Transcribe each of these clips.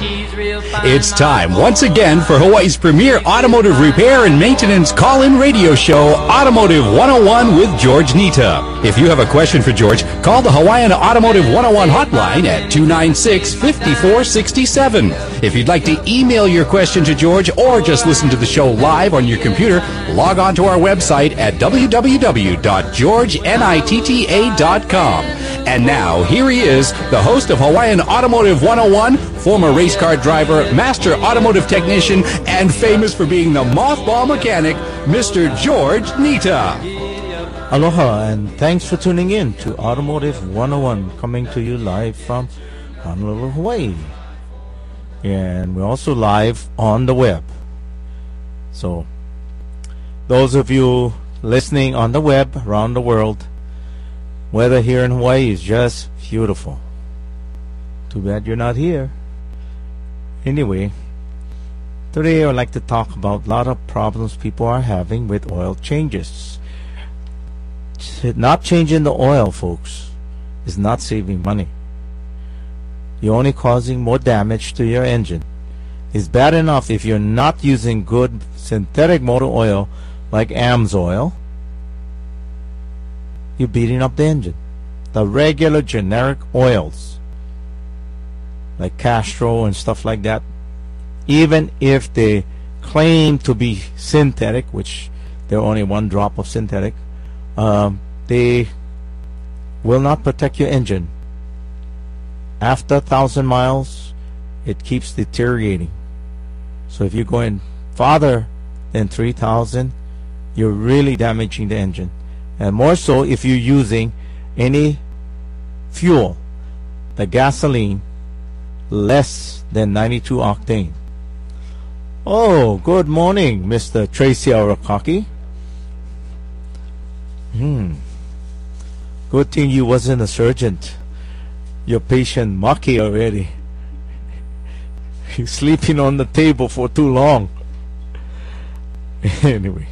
It's time once again for Hawaii's premier automotive repair and maintenance call-in radio show, Automotive 101 with George Nita. If you have a question for George, call the Hawaiian Automotive 101 hotline at 296-5467. If you'd like to email your question to George or just listen to the show live on your computer, log on to our website at www.georgenita.com. And now, here he is, the host of Hawaiian Automotive 101, former race car driver, master automotive technician, and famous for being the mothball mechanic, Mr. George Nita. Aloha, and thanks for tuning in to Automotive 101, coming to you live from Honolulu, Hawaii. And we're also live on the web. So, those of you listening on the web around the world, weather here in Hawaii is just beautiful. Too bad you're not here. Anyway, today I'd like to talk about a lot of problems people are having with oil changes. Not changing the oil, folks, is not saving money. You're only causing more damage to your engine. It's bad enough if you're not using good synthetic motor oil like AMSOIL. You're beating up the engine. The regular generic oils like Castro and stuff like that, even if they claim to be synthetic, which they're only one drop of synthetic, they will not protect your engine. After 1,000 miles, it keeps deteriorating. So if you're going farther than 3,000, you're really damaging the engine. And more so if you're using any fuel, the gasoline, less than 92 octane. Oh, good morning, Mr. Tracy Arakaki. Good thing you wasn't a surgeon. Your patient Maki already. He's sleeping on the table for too long. Anyway,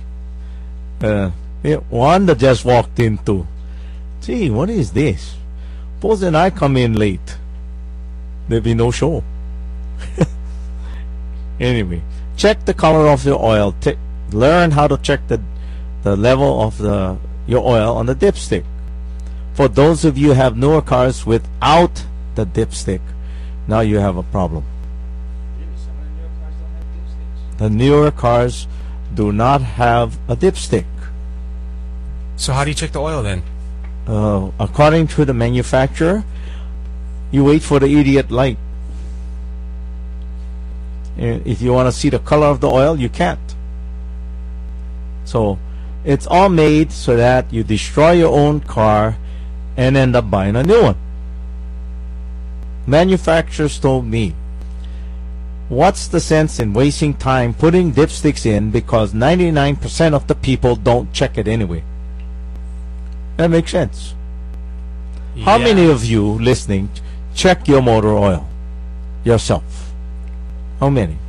Wanda just walked in too. Gee, what is this? Supposing I come in late, there'll be no show. Anyway, check the color of your oil. Learn how to check the level of your oil on the dipstick. For those of you who have newer cars without the dipstick, now you have a problem. The newer cars do not have a dipstick. So how do you check the oil then? According to the manufacturer, you wait for the idiot light. And if you want to see the color of the oil, you can't. So it's all made so that you destroy your own car and end up buying a new one. Manufacturers told me, what's the sense in wasting time putting dipsticks in because 99% of the people don't check it anyway? That makes sense. Yeah. How many of you listening check your motor oil yourself? How many?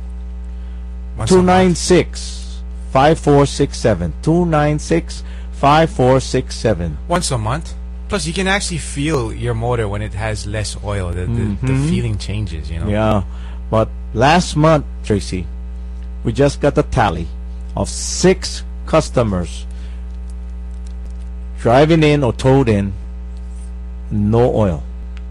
296-5467. 296-5467. Once a month. Plus, you can actually feel your motor when it has less oil. The feeling changes, you know. Yeah, but last month, Tracy, we just got a tally of 6 customers driving in or towed in, no oil.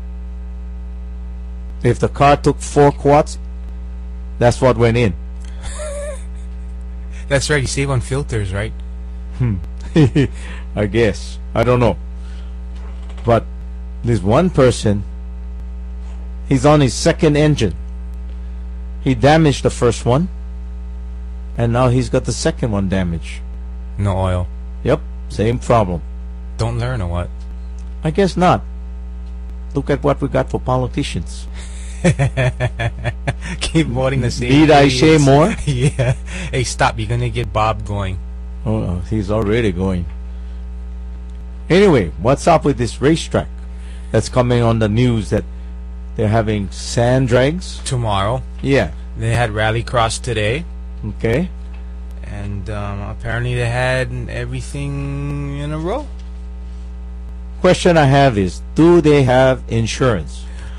If the car took 4 quarts, that's what went in. That's right. You save on filters, right? I guess. I don't know. But there's one person, he's on his second engine. He damaged the first one, and now he's got the second one damaged. No oil. Yep, same problem. Don't learn or what? I guess not. Look at what we got for politicians. Keep voting the same. Need I say more? Yeah. Hey, stop. You're going to get Bob going. Oh, he's already going. Anyway, what's up with this racetrack that's coming on the news that they're having sand drags? Tomorrow. Yeah. They had Rallycross today. Okay. And apparently they had everything in a row. Question I have is, do they have insurance?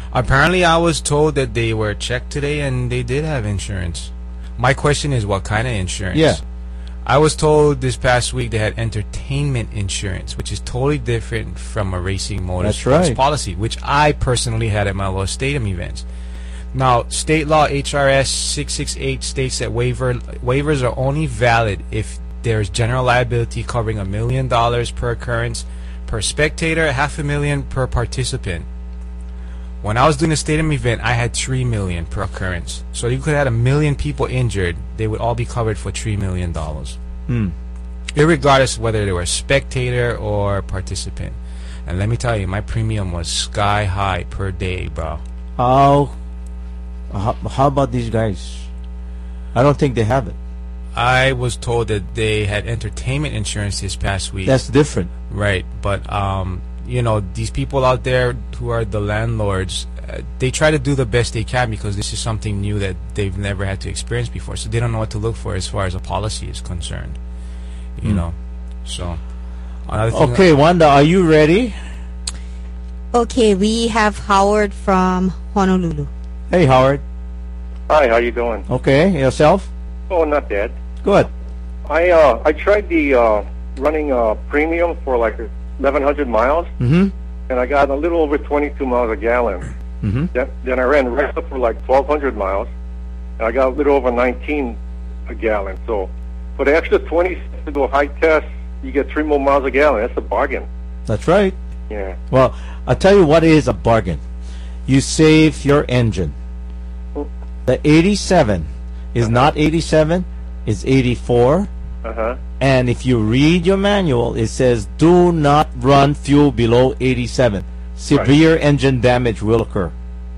Apparently, I was told that they were checked today and they did have insurance. My question is, what kind of insurance? Yeah. I was told this past week they had entertainment insurance, which is totally different from a racing motorsports right. policy, which I personally had at my Lost Stadium events. Now, state law HRS 668 states that waivers are only valid if there's general liability covering $1 million per occurrence per spectator, $500,000 per participant. When I was doing a stadium event, I had $3 million per occurrence. So you could have 1 million people injured; they would all be covered for $3 million, irregardless of whether they were spectator or participant. And let me tell you, my premium was sky high per day, bro. How about these guys? I don't think they have it. I was told that they had entertainment insurance this past week. That's different. Right, but you know, these people out there who are the landlords, they try to do the best they can because this is something new that they've never had to experience before. So they don't know what to look for as far as a policy is concerned. You know, so. Okay, Wanda, are you ready? Okay, we have Howard from Honolulu. Hey, Howard. Hi, how you doing? Okay, yourself? Oh, not bad. Good. I tried the running premium for like 1,100 miles, and I got a little over 22 miles a gallon. Then I ran regular for like 1,200 miles, and I got a little over 19 a gallon. So for the extra 20 cents to do a high test, you get 3 more miles a gallon. That's a bargain. That's right. Yeah. Well, I'll tell you what is a bargain. You save your engine. The 87 is not 87, it's 84. And if you read your manual, it says do not run fuel below 87. Severe engine damage will occur.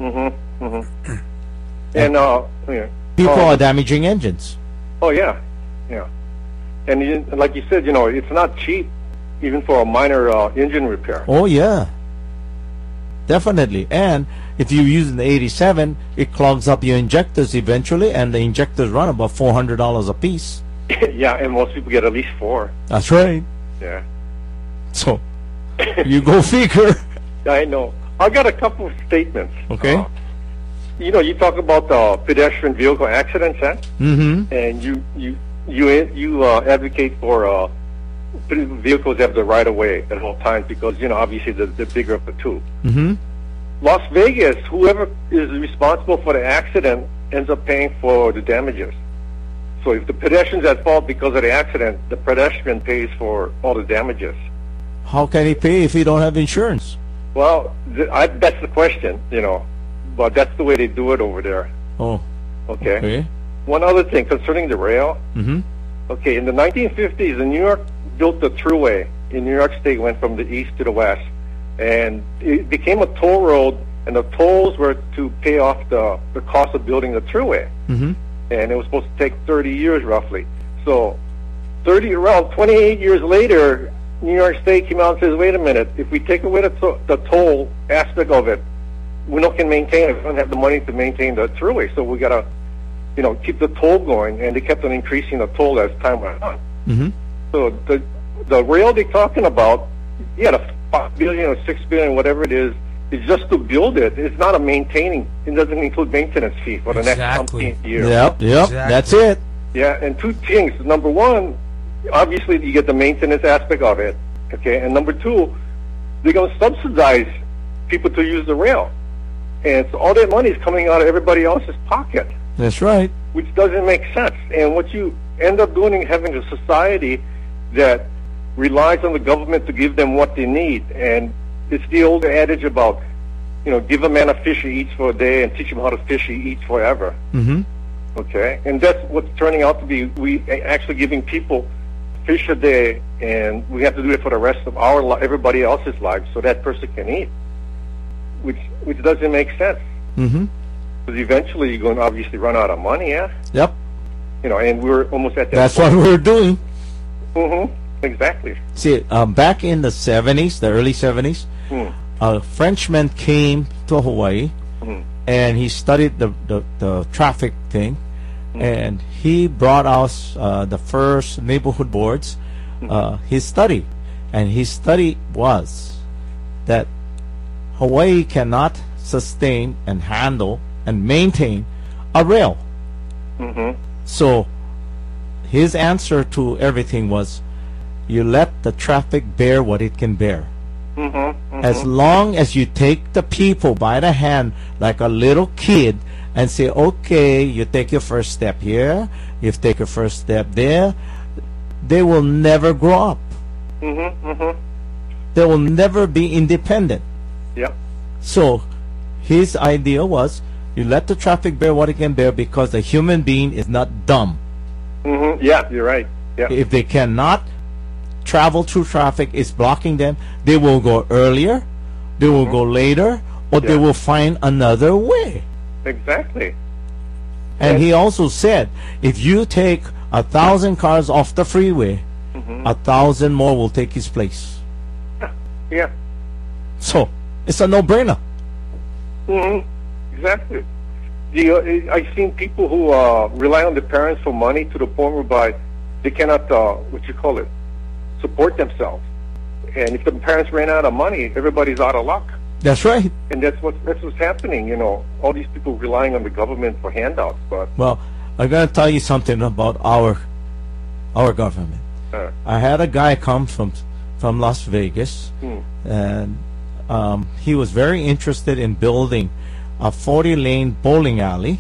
And people are damaging engines. Oh yeah, yeah. And like you said, you know, it's not cheap, even for a minor engine repair. Oh yeah, definitely. And if you're using the 87, it clogs up your injectors eventually, and the injectors run about $400 a piece. Yeah, and most people get at least 4. That's right. Yeah. So you go figure. I know. I got a couple of statements. Okay. You know, you talk about the pedestrian vehicle accidents, huh? And you advocate for vehicles have the right of way at all times because, you know, obviously the bigger of the two. Las Vegas, whoever is responsible for the accident ends up paying for the damages. So if the pedestrian's at fault because of the accident, the pedestrian pays for all the damages. How can he pay if he don't have insurance? Well, that's the question, you know, but that's the way they do it over there. Oh. Okay. One other thing concerning the rail. Okay, in the 1950s, New York built the Thruway in New York State, went from the east to the west. And it became a toll road, and the tolls were to pay off the cost of building the Thruway. And it was supposed to take 30 years roughly. So around 28 years later, New York State came out and says, wait a minute, if we take away the toll aspect of it, we don't can maintain it. We don't have the money to maintain the Thruway. So we got to, you know, keep the toll going. And they kept on increasing the toll as time went on. So the rail they're talking about, yeah, the $5 billion or $6 billion, whatever it is just to build it. It's not a maintaining. It doesn't include maintenance fee for the next 15 years. Yep, Exactly. That's it. Yeah, and two things. Number one, obviously you get the maintenance aspect of it, okay? And number two, they're going to subsidize people to use the rail. And so all that money is coming out of everybody else's pocket. That's right. Which doesn't make sense. And what you end up doing is having a society that relies on the government to give them what they need. And it's the old adage about, you know, give a man a fish he eats for a day and teach him how to fish he eats forever. Okay? And that's what's turning out to be. We actually giving people fish a day, and we have to do it for the rest of everybody else's lives so that person can eat, which doesn't make sense. Because eventually you're going to obviously run out of money, yeah? Yep. You know, and we're almost at that That's point. what we're doing. Exactly. See, back in the 70s, the early 70s, a Frenchman came to Hawaii, and he studied the traffic thing, and he brought us the first neighborhood boards, his study. And his study was that Hawaii cannot sustain and handle and maintain a rail. So his answer to everything was, you let the traffic bear what it can bear. As long as you take the people by the hand like a little kid and say, okay, you take your first step here, you take your first step there, they will never grow up. They will never be independent. Yeah. So his idea was, you let the traffic bear what it can bear, because the human being is not dumb. Yeah, you're right. Yeah. If they cannot travel through traffic, it's blocking them, they will go earlier, they will go later, or they will find another way. Exactly. And he also said, if you take 1,000 cars off the freeway, 1,000 more will take his place. Yeah. So it's a no-brainer. Exactly. I've seen people who rely on their parents for money to the point whereby they cannot, support themselves. And if the parents ran out of money, everybody's out of luck. That's right. And that's what's happening. You know, all these people relying on the government for handouts. But Well, I'm going to tell you something about our government. I had a guy come from Las Vegas, and he was very interested in building a 40-lane bowling alley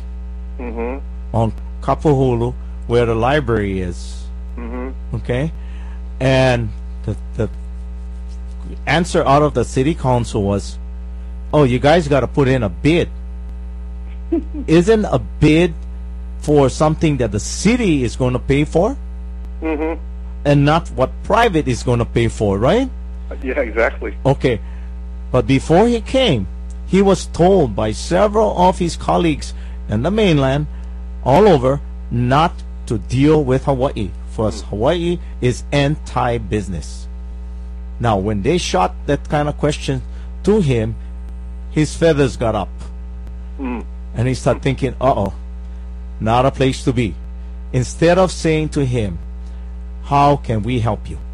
on Kapahulu, where the library is. Okay, and the answer out of the city council was, "Oh, you guys got to put in a bid." Isn't a bid for something that the city is going to pay for, and not what private is going to pay for, right? Yeah, exactly. Okay, but before he came, he was told by several of his colleagues in the mainland, all over, not to deal with Hawaii, for Hawaii is anti-business. Now, when they shot that kind of question to him, his feathers got up. And he started thinking, uh-oh, not a place to be. Instead of saying to him, how can we help you?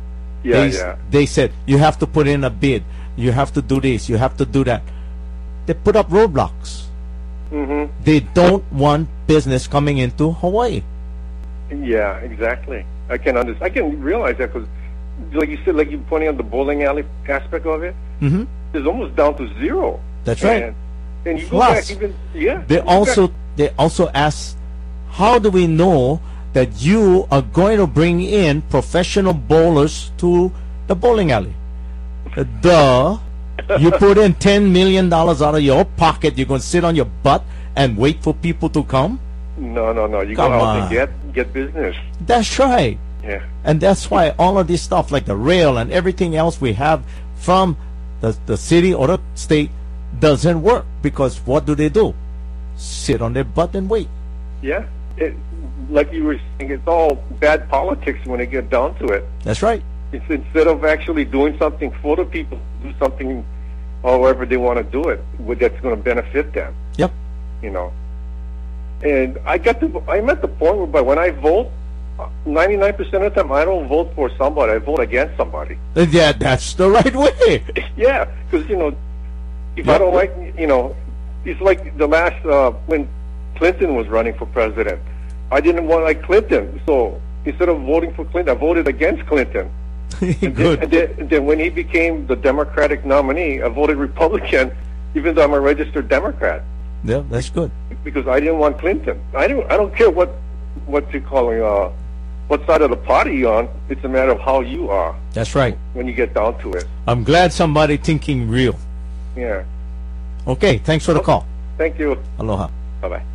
They said, you have to put in a bid. You have to do this. You have to do that. They put up roadblocks. They don't want business coming into Hawaii. Yeah, exactly. I can understand. I can realize that because, like you said, like you pointing out the bowling alley aspect of it, it's almost down to zero. That's right. And you go Plus, back even, they also ask, how do we know that you are going to bring in professional bowlers to the bowling alley? Duh. You put in $10 million out of your pocket, you're going to sit on your butt and wait for people to come? No. You Come go out on. and get business. That's right. Yeah. And that's why all of this stuff, like the rail and everything else we have from the city or the state, doesn't work. Because what do? Sit on their butt and wait. Yeah. Like you were saying, it's all bad politics when it gets down to it. That's right. It's instead of actually doing something for the people, do something however they want to do it, that's going to benefit them. Yep. You know. And I'm at the point where when I vote, 99% of the time I don't vote for somebody, I vote against somebody. Yeah, that's the right way. Yeah, because, if I don't like, it's like the last, when Clinton was running for president. I didn't want to like Clinton, so instead of voting for Clinton, I voted against Clinton. Good. And then when he became the Democratic nominee, I voted Republican, even though I'm a registered Democrat. Yeah, that's good. Because I didn't want Clinton. I don't care what you calling what side of the party you're on. It's a matter of how you are. That's right. When you get down to it. I'm glad somebody thinking real. Yeah. Okay, thanks for the call. Thank you. Aloha. Bye-bye.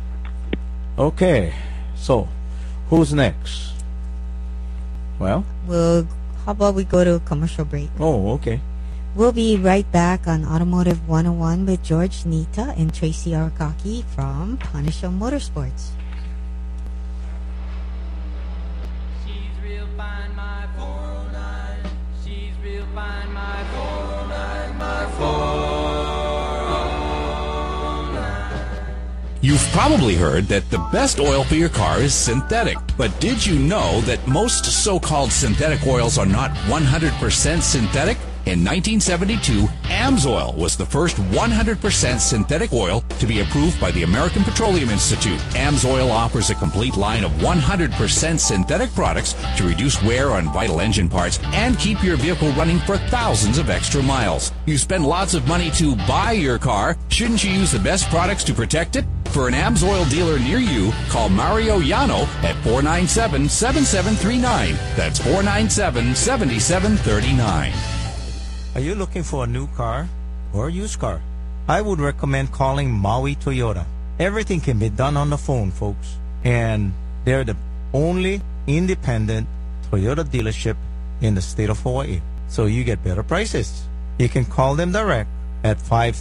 Okay, so who's next? Well, How about we go to a commercial break? oh, okay. We'll be right back on Automotive 101 with George Nita and Tracy Arakaki from Punisher Motorsports. She's real fine, my 409. She's real fine, my 409, my 409. You've probably heard that the best oil for your car is synthetic. But did you know that most so-called synthetic oils are not 100% synthetic? In 1972, AMSOIL was the first 100% synthetic oil to be approved by the American Petroleum Institute. AMSOIL offers a complete line of 100% synthetic products to reduce wear on vital engine parts and keep your vehicle running for thousands of extra miles. You spend lots of money to buy your car. Shouldn't you use the best products to protect it? For an AMSOIL dealer near you, call Mario Yano at 497-7739. That's 497-7739. Are you looking for a new car or a used car? I would recommend calling Maui Toyota. Everything can be done on the phone, folks. And they're the only independent Toyota dealership in the state of Hawaii. So you get better prices. You can call them direct at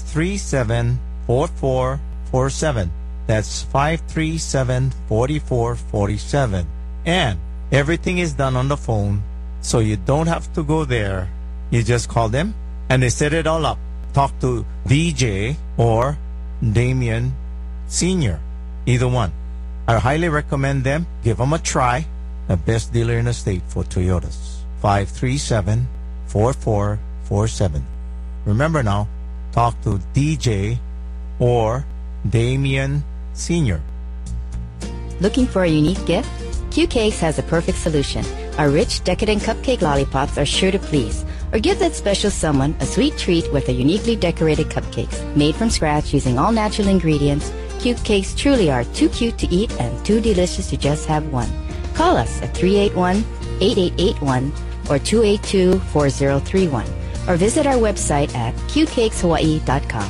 537-4447. That's 537-4447. And everything is done on the phone, so you don't have to go there. You just call them, and they set it all up. Talk to DJ or Damien Sr., either one. I highly recommend them. Give them a try. The best dealer in the state for Toyotas. 537-4447. Remember now, talk to DJ or Damien Sr. Looking for a unique gift? Q Cakes has a perfect solution. Our rich, decadent cupcake lollipops are sure to please. Or give that special someone a sweet treat with a uniquely decorated cupcakes. Made from scratch using all natural ingredients, Q Cakes truly are too cute to eat and too delicious to just have one. Call us at 381-8881 or 282-4031. Or visit our website at qcakeshawaii.com.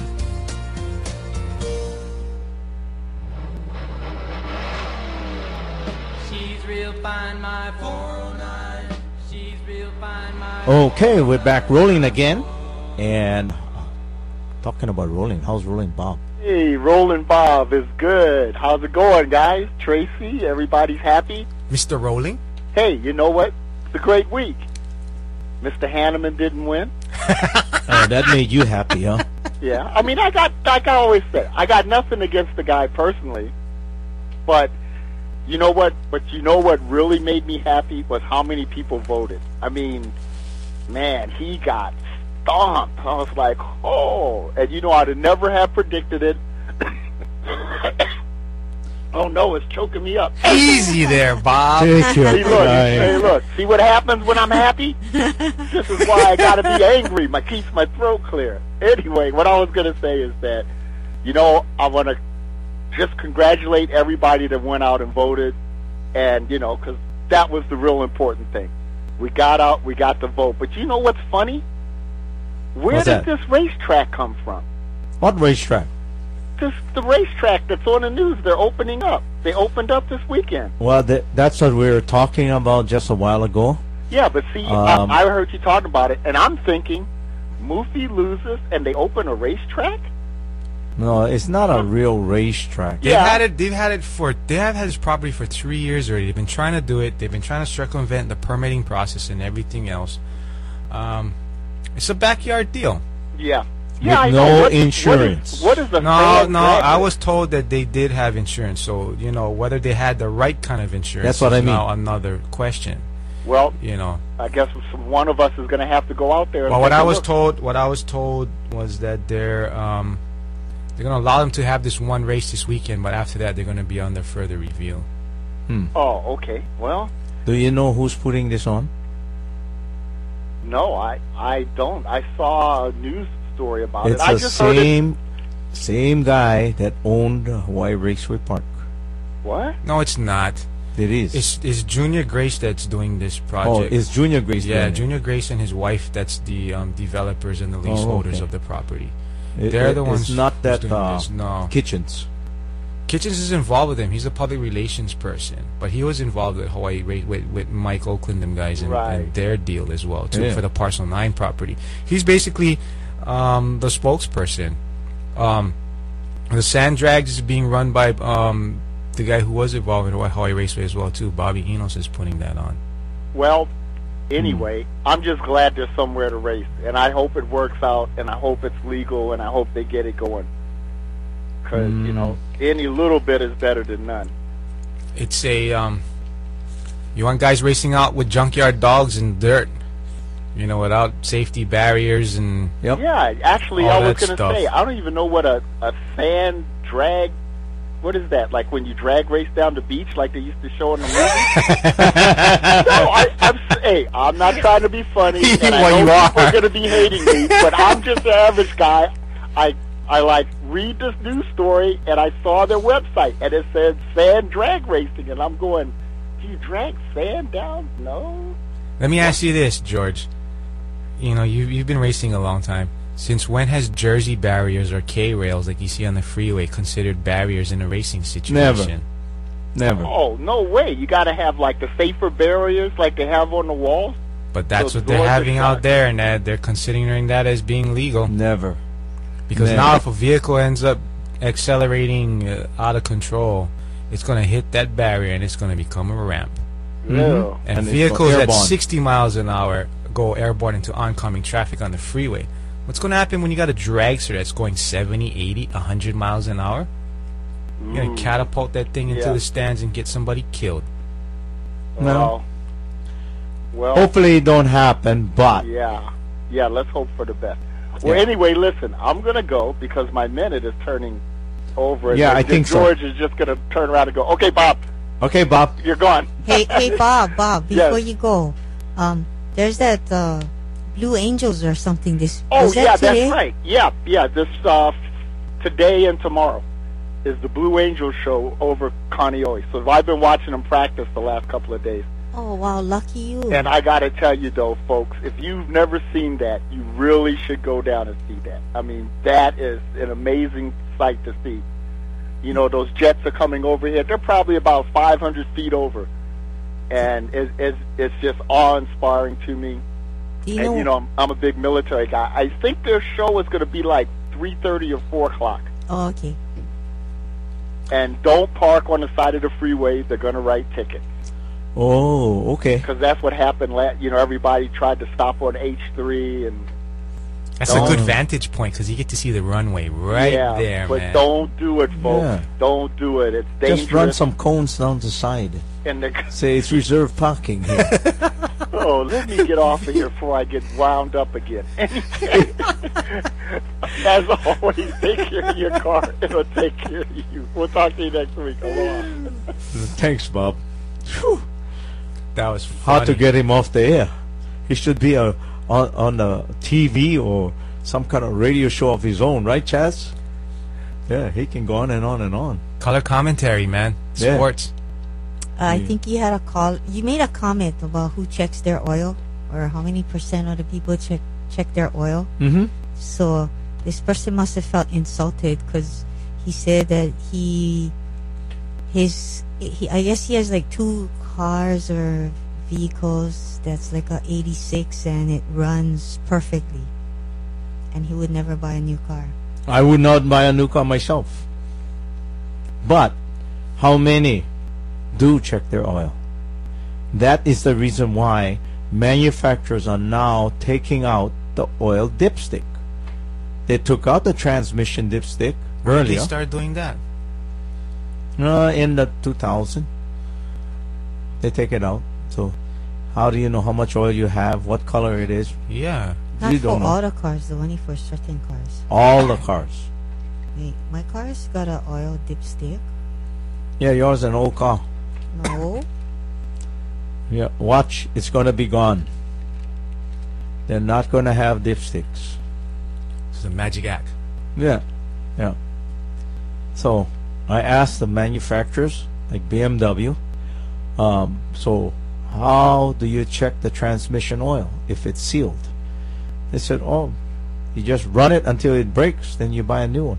She's real fine, my 409. She's real fine, my Okay, we're back rolling again. And talking about rolling, how's Rolling Bob? Hey, Rolling Bob is good. How's it going, guys? Tracy, everybody's happy? Mr. Rolling? Hey, you know what? It's a great week. Mr. Hanneman didn't win. Oh, that made you happy, huh? Yeah, I mean, like I always say, I got nothing against the guy personally, but you know what? But you know what really made me happy was how many people voted. I mean, man, he got stomped. I was like, oh, and you know, I'd never have predicted it. Oh no, it's choking me up. Easy there, Bob. Take your See, look, time. hey, look. See what happens when I'm happy? This is why I gotta be angry. Keeps my throat clear. Anyway, what I was gonna say is that, you know, I want to just congratulate everybody that went out and voted, and you know, because that was the real important thing. We got out, we got the vote. But you know what's funny? Where What's did that? this racetrack come from? What racetrack? The racetrack that's on the news. They're opening up. They opened up this weekend. Well, that's what we were talking about just a while ago. Yeah, but see, I heard you talking about it, and I'm thinking, Mufi loses and they open a racetrack? No, it's not a real racetrack. They've Yeah. had it. They have had this property for 3 years already. They've been trying to do it. They've been trying to circumvent the permitting process and everything else. It's a backyard deal. Yeah. Yeah, I With know. no What- insurance. What is the No, I was told that they did have insurance. So you know whether they had the right kind of insurance. That's what is I mean. Now another question. Well, You know. I guess one of us is going to have to go out there. And Well, what take I a was look. told was that they're going to allow them to have this one race this weekend, but after that they're going to be under further review. Oh, okay. Well, Do you know who's putting this on? no, I don't. I saw a news story about It's it. I the just heard it. same guy that owned Hawaii Raceway Park. What? No, it's not. It is. It's Junior Grace that's doing this Oh, project. it's Junior Grace. Yeah, doing it. Junior Grace and his wife. That's the developers and the leaseholders okay. of the property. It- They're the it's ones. not who's that doing this. No, Kitchens. Kitchens is involved with him. He's a public relations person, but he was involved with Hawaii with Mike Oakland, them guys, and Right. their deal as well too Yeah. for the Parcel 9 property. He's basically the spokesperson. The sand drags is being run by the guy who was involved in Hawaii Raceway as well too. Bobby Enos is putting that on. Well, anyway, I'm just glad there's somewhere to race, and I hope it works out, and I hope it's legal, and I hope they get it going. Because, you know, any little bit is better than none. It's a you want guys racing out with junkyard dogs and dirt. You know, without safety barriers and Yep. Yeah, actually, All I was that going to stuff. say, I don't even know what a sand drag, what is that? Like when you drag race down the beach like they used to show in the movies? No, hey, I'm not trying to be funny, and I Well, you know people are. are going to be hating me, but I'm just an average guy. I like read this news story, and I saw their website, and it said sand drag racing, and I'm going, do you drag sand down? No. Let me ask you this, George. You know, you've been racing a long time. Since when has Jersey barriers or K-rails like you see on the freeway considered barriers in a racing situation? Never. Oh, no way. You got to have, like, the safer barriers like they have on the walls. But that's So what they're doors are having shut. out there, and they're considering that as being legal. Never. Because Never. now if a vehicle ends up accelerating out of control, it's going to hit that barrier and it's going to become a ramp. Yeah. And, And it's vehicles at airborne. 60 miles an hour go airborne into oncoming traffic on the freeway. What's going to happen when you got a dragster that's going 70, 80, 100 miles an hour? You're going to catapult that thing into Yeah. the stands and get somebody killed. No. Well, Hopefully it don't happen, but yeah. Yeah, let's hope for the best. Well, Yeah. anyway, listen, I'm going to go because my minute is turning over. And Yeah, then I think so. George is just going to turn around and go, okay, Bob, okay, Bob. you're gone. Hey, Bob, before Yes. you go, there's that Blue Angels or something. Oh, was that yeah, today? that's right. Yeah, this today and tomorrow is the Blue Angels show over Kaneohe. So I've been watching them practice the last couple of days. Oh wow, lucky you. And I got to tell you, though, folks, if you've never seen that, you really should go down and see that. I mean, that is an amazing sight to see. You know, those jets are coming over here. They're probably about 500 feet over. And it's just awe-inspiring to me. Do you And, know? you know, I'm a big military guy. I think their show is going to be like 3:30 or 4 o'clock. Oh, okay. And don't park on the side of the freeway. They're going to write tickets. Oh, okay. Because that's what happened. You know, everybody tried to stop on H3 and That's a good vantage point because you get to see the runway right yeah, there, but man. don't do it, folks. Yeah. Don't do it. It's dangerous. Just run some cones down the side. And Say it's reserved parking here. oh, let me get off of here before I get wound up again. As always, take care of your car. It'll take care of you. We'll talk to you next week. Aloha. Thanks, Bob. Whew. That was How funny. to get him off the air? He should be on the TV or some kind of radio show of his own, right, Chaz? Yeah, he can go on and on and on. Color commentary, man. Yeah. Sports. I think you had a call. You made a comment about who checks their oil, or how many % of the people check their oil. Mm-hmm. So this person must have felt insulted because he said that I guess he has like 2 cars or vehicles that's like a 86 and it runs perfectly, and he would never buy a new car. I would not buy a new car myself. But how many do check their oil? That is the reason why manufacturers are now taking out the oil dipstick. They took out the transmission dipstick When did they earlier start doing that? in the 2000. They take it out. So how do you know how much oil you have, what color it is? Yeah. Not You for don't know. all the cars, though, only for certain cars. All the cars. Wait, my car's got an oil dipstick. Yeah, yours is an old car. No. Yeah, watch, it's going to be gone. They're not going to have dipsticks. It's a magic act. Yeah, yeah. So I asked the manufacturers, like BMW, so how do you check the transmission oil if it's sealed? They said, oh, you just run it until it breaks, then you buy a new one.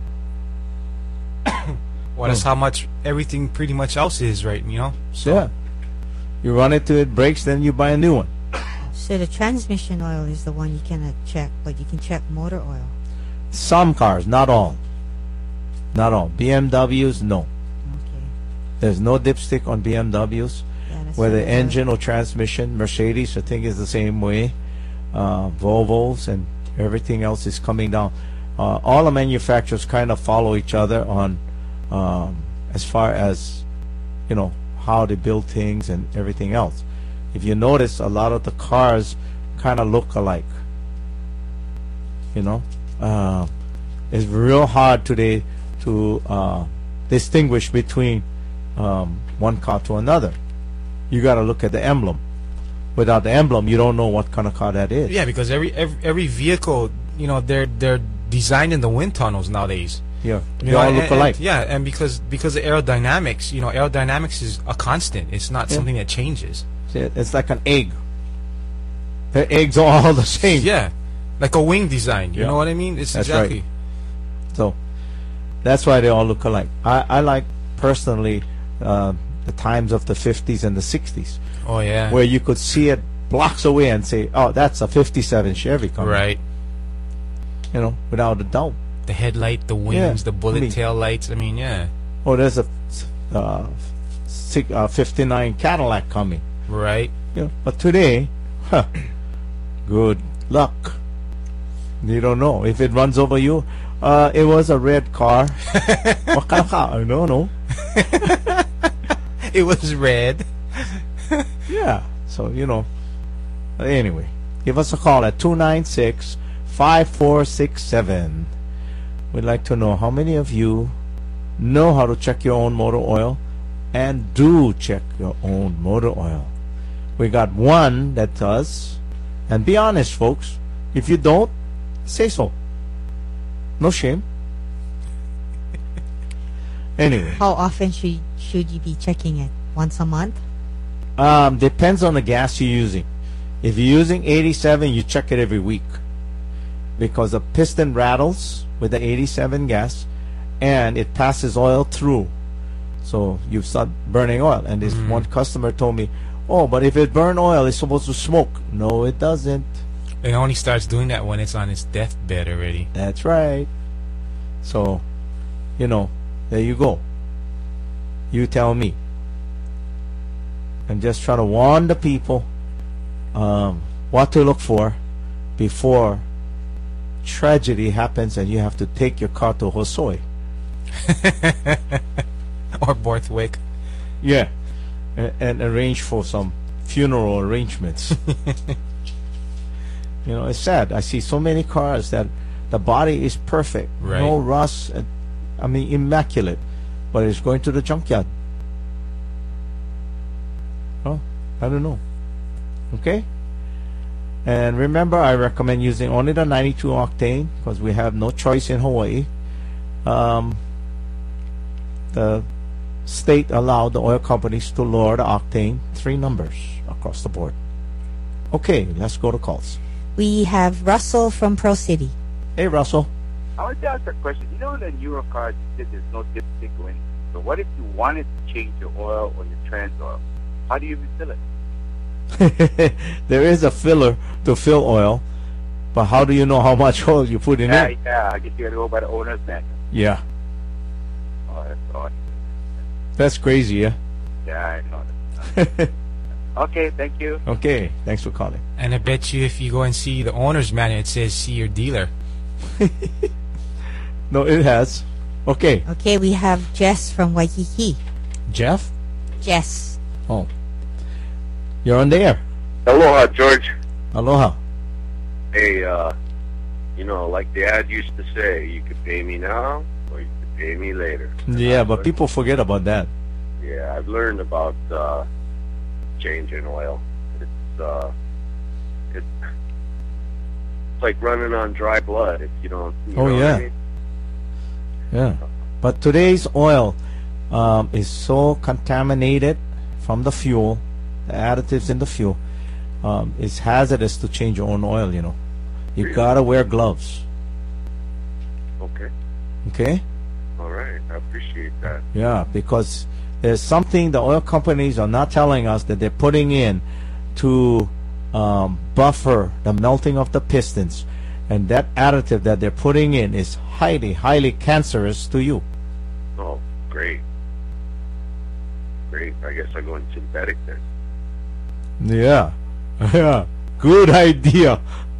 Well, that's how much everything pretty much else is, right? You know? So, Yeah. You run it till it breaks, then you buy a new one. So the transmission oil is the one you cannot check, but you can check motor oil. Some cars, not all. Not all. BMWs, no. Okay. There's no dipstick on BMWs. Yeah, that's Whether what I thought. engine or transmission. Mercedes, I think, is the same way. Volvos and everything else is coming down. All the manufacturers kind of follow each other on as far as, how they build things and everything else. If you notice, a lot of the cars kind of look alike. You know, it's real hard today to distinguish between one car to another. You got to look at the emblem. Without the emblem, you don't know what kind of car that is. Yeah, because every vehicle, you know, they're designed in the wind tunnels nowadays. Yeah, You they know, all look alike. Yeah, and because of aerodynamics, you know, aerodynamics is a constant. It's not something that changes. It's like an egg. The eggs are all the same. Yeah, like a wing design. You Yeah. know what I mean? It's That's exactly. right. So that's why they all look alike. I like personally the times of the 50s and the 60s, Oh yeah. where you could see it blocks away and say, "Oh, that's a '57 Chevy coming." Right. You know, without a doubt. The headlight, the wings, Yeah, the bullet I mean- tail lights. I mean, yeah. Oh, there's a 59 Cadillac coming. Right. You know, but today, good luck. You don't know if it runs over you. It was a red car. What kind of car? I don't know. It was red. Yeah. So, you know. Anyway, give us a call at 296-5467. We'd like to know how many of you know how to check your own motor oil and do check your own motor oil. We got one that does. And be honest, folks. If you don't, say so. No shame. Anyway. How often should you be checking it? Once a month? Depends on the gas you're using. If you're using 87, you check it every week, because the piston rattles with the 87 gas, and it passes oil through. So you start burning oil. And this one customer told me, "Oh, but if it burn oil, it's supposed to smoke." No, it doesn't. It only starts doing that when it's on its deathbed already. That's right. So, you know, there you go. You tell me. And just try to warn the people what to look for before tragedy happens and you have to take your car to Hosoi. Or Borthwick. Yeah. And arrange for some funeral arrangements. You know, it's sad. I see so many cars that the body is perfect. Right. No rust. I mean, immaculate. But it's going to the junkyard. Oh, I don't know. Okay? And remember, I recommend using only the 92 octane because we have no choice in Hawaii. The state allowed the oil companies to lower the octane 3 numbers across the board. Okay, let's go to calls. We have Russell from Pro City. Hey, Russell. I want to ask a question. You know, in the newer cars, you said there's no dipstick going. So what if you wanted to change your oil or your trans oil? How do you refill it? There is a filler to fill oil, but how do you know how much oil you put in Yeah, it? yeah. I guess you got to go by the owner's manual. Yeah, Oh, that's awesome. that's crazy, yeah? Yeah, I know. Okay, thank you. Okay, thanks for calling. And I bet you if you go and see the owner's manual, it says see your dealer. No, it has. Okay, Okay, we have Jess from Waikiki. Jeff? Jess. Oh. You're on the air. Aloha, George. Aloha. Hey, you know, like the ad used to say, you could pay me now or you could pay me later. Yeah, but people forget about that. Yeah, I've learned about changing oil. It's like running on dry blood if you don't. You Oh, know what yeah. I mean? Yeah. But today's oil is so contaminated from the fuel, the additives in the fuel. It's hazardous to change your own oil, you know. You Really? gotta wear gloves. Okay. Okay? All right. I appreciate that. Yeah, because there's something the oil companies are not telling us that they're putting in to buffer the melting of the pistons. And that additive that they're putting in is highly, highly cancerous to you. Oh, great. Great. I guess I go in synthetic then. Yeah. Yeah. Good idea.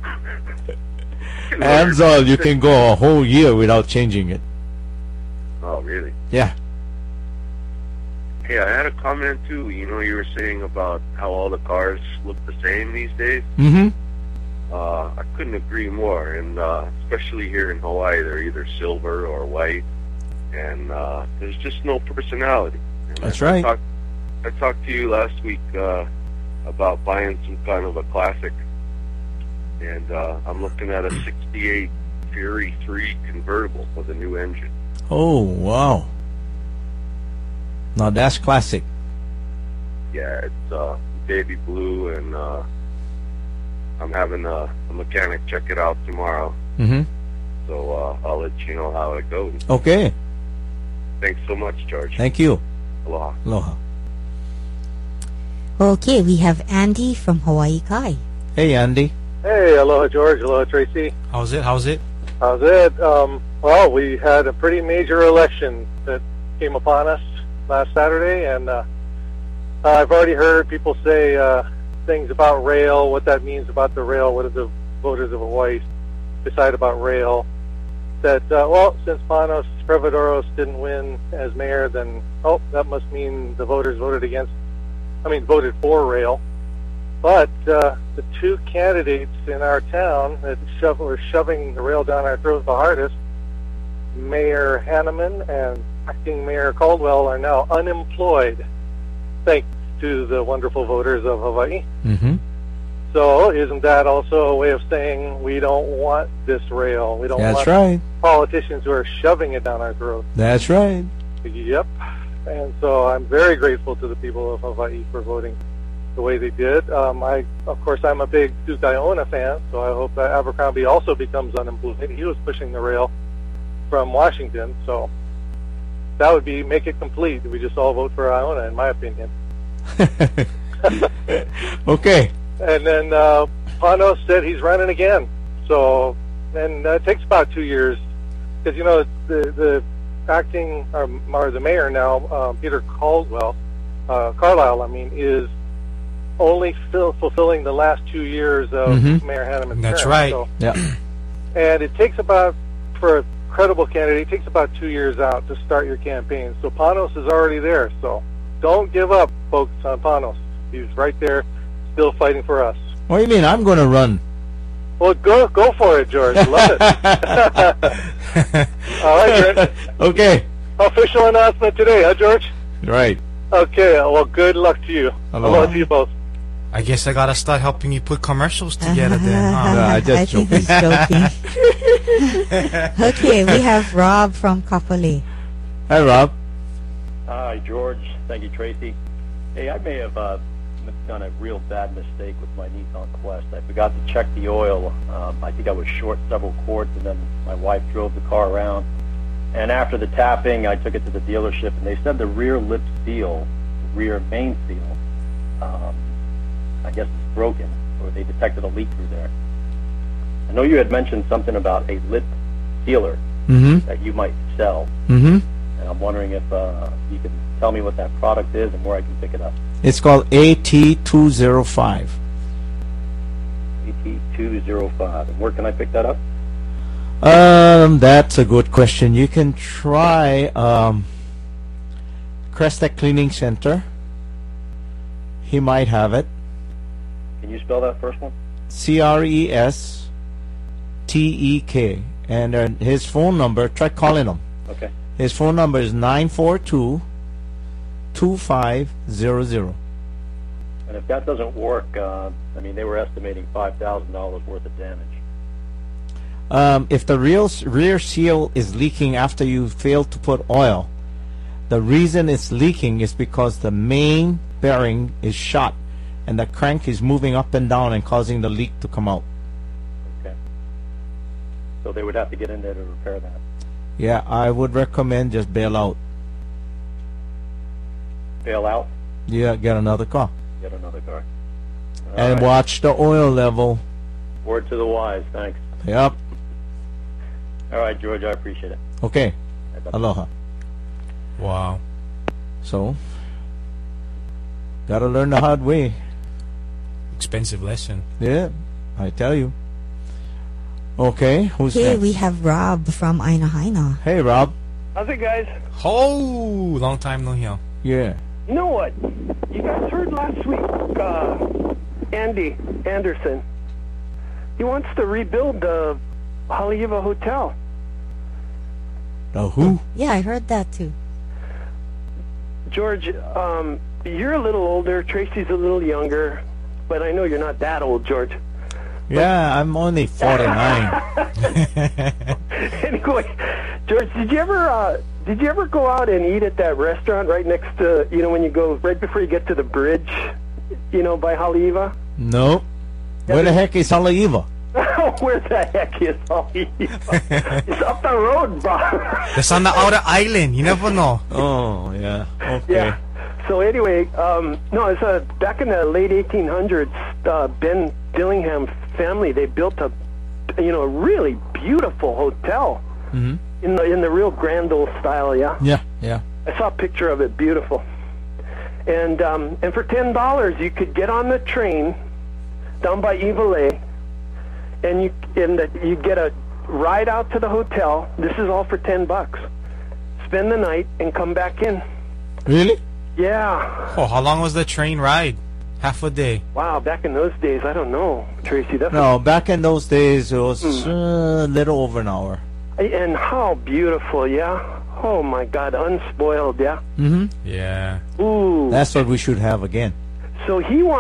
Anzol, you can go a whole year without changing it. Oh, really? Yeah. Hey, I had a comment too. You know, you were saying about how all the cars look the same these days. Mm-hmm. I couldn't agree more. And especially here in Hawaii, they're either silver or white, and there's just no personality. And That's right. I talked to you last week about buying some kind of a classic, and I'm looking at a '68 Fury 3 convertible with a new engine. Oh, wow. Now that's classic. Yeah, it's baby blue, and I'm having a mechanic check it out tomorrow. Mm-hmm. So I'll let you know how it goes. Okay. Thanks so much, George. Thank you. Aloha. Aloha. Okay, we have Andy from Hawaii Kai. Hey, Andy. Hey, aloha, George. Aloha, Tracy. How's it? How's it? Well, we had a pretty major election that came upon us last Saturday, and I've already heard people say things about rail, what that means about the rail, what did the voters of Hawaii decide about rail. That, since Panos Trevidoros didn't win as mayor, then, that must mean the voters voted for rail. But the two candidates in our town that were shoving the rail down our throats the hardest, Mayor Hanneman and acting Mayor Caldwell, are now unemployed, thanks to the wonderful voters of Hawaii. Mm-hmm. So isn't that also a way of saying we don't want this rail? We don't That's want right. politicians who are shoving it down our throats. That's right. Yep. And so I'm very grateful to the people of Hawaii for voting the way they did. I'm a big Duke Iona fan, so I hope that Abercrombie also becomes unemployed. He was pushing the rail from Washington, so that would make it complete. We just all vote for Iona, in my opinion. Okay. And then Panos said he's running again. So, and it takes about 2 years, because the acting or the mayor now, Peter Carlisle, is only fulfilling the last 2 years of Mayor Hanneman's That's term. right. So, Yeah. and it takes for a credible candidate, it takes about 2 years out to start your campaign. So Panos is already there. So don't give up, folks, on Panos. He's right there, still fighting for us. What do you mean? I'm going to run. Well, go for it, George. Love it. All right, Brent. Okay. Official announcement today, huh, George? Right. Okay, well, good luck to you. Aloha to you both. I guess I gotta start helping you put commercials together then. Huh? No, I just think he's joking. Okay, we have Rob from Kapolei. Hi, Rob. Hi, George. Thank you, Tracy. Hey, I may have done a real bad mistake with my Nissan Quest. I forgot to check the oil. I think I was short several quarts, and then my wife drove the car around. And after the tapping, I took it to the dealership, and they said the rear lip seal, the rear main seal, I guess it's broken, or they detected a leak through there. I know you had mentioned something about a lip sealer that you might sell, and I'm wondering if you can tell me what that product is and where I can pick it up. It's called AT205. AT205. And where can I pick that up? That's a good question. You can try Crestek Cleaning Center. He might have it. Can you spell that first one? CRESTEK. And his phone number, try calling him. Okay. His phone number is 942-2500. And if that doesn't work, they were estimating $5,000 worth of damage. If the rear seal is leaking after you failed to put oil, the reason it's leaking is because the main bearing is shot and the crank is moving up and down and causing the leak to come out. Okay. So they would have to get in there to repair that. Yeah, I would recommend just bail out. Bail out? Yeah, get another car. Get another car. And watch the oil level. Word to the wise, thanks. Yep. All right, George, I appreciate it. Okay. Aloha. Wow. So, gotta learn the hard way. Expensive lesson. Yeah, I tell you. Okay, who's Okay, next? we have Rob from Aina. Hey, Rob. How's it, guys? Oh, long time no hear. Yeah. You know what? You guys heard last week, Andy Anderson He wants to rebuild the Haleiwa Hotel. The who? Yeah, I heard that too. George, you're a little older. Tracy's a little younger, but I know you're not that old, George. Yeah, I'm only 49. Anyway, George, did you ever go out and eat at that restaurant right next to, when you go right before you get to the bridge, by Haleiwa? No. Where the heck is Haleiwa? Where the heck is Haleiwa? It's up the road, bro. It's on the outer island. You never know. Oh, yeah. Okay. Yeah. So anyway, no, it's back in the late 1800s. Ben Dillingham family, they built a really beautiful hotel in the real grand old style. Yeah. Yeah. Yeah. I saw a picture of it. Beautiful. And for $10, you could get on the train down by Ivaley, and you get a ride out to the hotel. This is all for $10. Spend the night and come back in. Really? Yeah. Oh, how long was the train ride? Half a day. Wow, back in those days, I don't know, Tracy. No, back in those days, it was a little over an hour. And how beautiful, yeah? Oh, my God, unspoiled, yeah? Mm-hmm. Yeah. Ooh. That's what we should have again. So